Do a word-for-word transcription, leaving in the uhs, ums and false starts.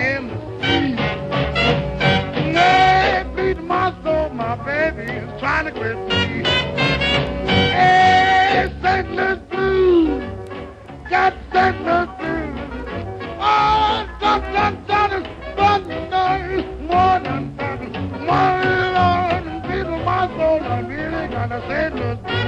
in the street. Hey, beat my soul, my baby is trying to quit me. Hey, Saint Louis blues, got Saint Louis blues. Oh, sun, sun, sun, sun, sun, morning, sun, morning, Lord, beat my soul, I really got a Saint Louis blues.